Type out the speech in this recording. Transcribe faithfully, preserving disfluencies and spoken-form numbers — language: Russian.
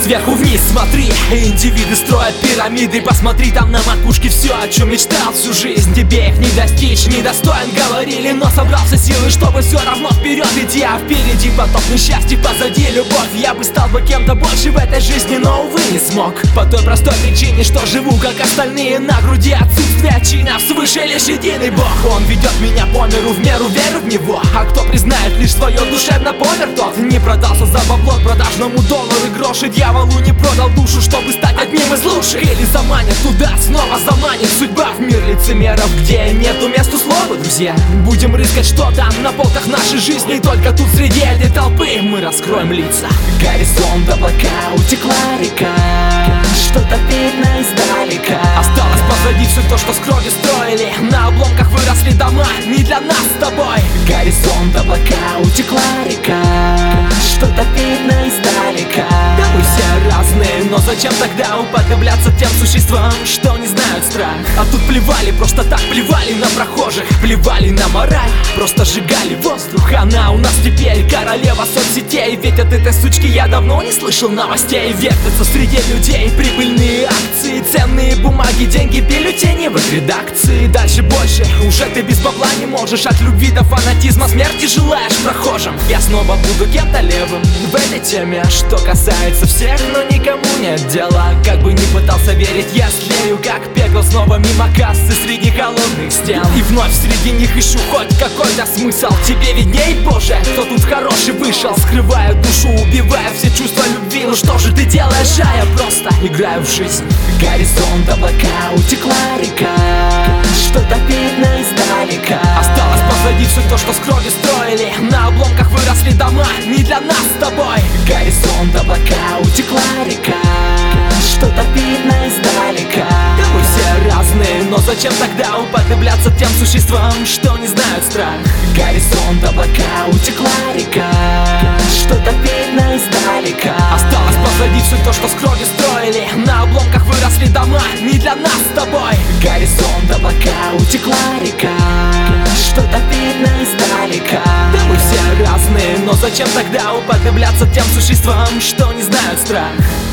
Сверху вниз смотри, индивиды строят пирамиды. Посмотри там на макушке все, о чем мечтал всю жизнь. Тебе их не достичь, недостоин, говорили, но собрался силы, чтобы все равно вперед идти. А впереди поток несчастья, позади любовь. Я бы стал бы кем-то больше в этой жизни, но, увы, не смог. По той простой причине, что живу, как остальные. На груди отсутствие чина, свыше лишь единый Бог. Он ведет меня по миру в меру, верю в него. А кто признает лишь свое душевно помер, тот не продался за бабло продажному доллару и гроши. Дьяволу не продал душу, чтобы стать одним из лучших. Или заманит туда, снова заманит судьба в мир лицемеров, где нету места слова, друзья. Будем рыскать что-то на полках нашей жизни. Только тут среди этой толпы мы раскроем лица. Горизонт, облака, утекла река, что-то видно издалека. Осталось позади все то, что с крови строили. На обломках выросли дома, не для нас с тобой. Горизонт, облака, утекла река, что-то видно издалека. Да мы все разные, но зачем тогда уподобляться тем существам, что не знают страх? А тут плевали, просто так плевали на прохожих, плевали на мораль, просто сжигали воздух. Она у нас теперь королева соцсетей, ведь от этой сучки я давно не слышал новостей. Вертятся среди людей прибыльные акции, ценные бумаги, деньги, бюллетени в их редакции. Дальше больше, уже ты без бабла не можешь. От любви до фанатизма смерти желаешь прохожим. Я снова буду кем-то левым в этой теме, что касается всех, но никому нет дела. Как бы ни пытался верить, я слею как пепел снова мимо кассы среди холодных стен. И вновь среди них ищу хоть какой-то смысл. Тебе видней, Боже, кто тут хороший вышел. Скрываю душу, убивая все чувства любви. Ну что же ты делаешь, а я просто играю в жизнь. Горизонт, облака, утекла река, что-то видно издалека. Осталось позади все то, что с крови строили. На обломках выросли дома, не для нас с тобой. Горизонт, облака, утекла река, что-то видно издалека. Да мы все разные, но зачем тогда уподобляться тем существам, что не знают страх? Горизонт, облака, утекла река, что-то видно издалека. Осталось позади все то, что с крови строили. На обломках выросли дома, не для нас с тобой. Горизонт, облака, утекла река, что-то видно издалека. Да мы все разные, но зачем тогда уподобляться тем существам, что не знают страх?